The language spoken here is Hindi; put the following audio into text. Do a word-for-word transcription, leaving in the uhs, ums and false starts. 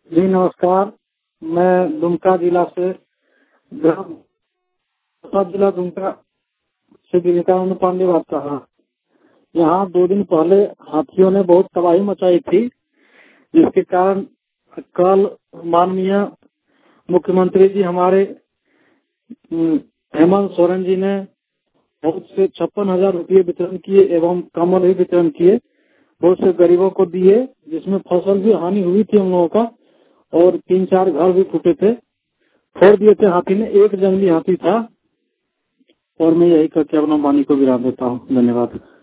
जी नमस्कार। मैं दुमका जिला से ग्राम जिला दुमका से विवेकानंद पांडे बात कर रहा। यहाँ दो दिन पहले हाथियों ने बहुत तबाही मचाई थी, जिसके कारण कल माननीय मुख्यमंत्री जी हमारे हेमंत सोरेन जी ने बहुत से छप्पन हजार रूपये वितरण किए एवं कम्बल भी वितरण किए, बहुत से गरीबों को दिए, जिसमें फसल भी हानि हुई थी हम लोगों का और तीन चार घर भी टूटे थे, फोड़ दिए थे हाथी ने। एक जंगली हाथी था और मैं यही करके अपना वाणी को विराम देता हूँ। धन्यवाद।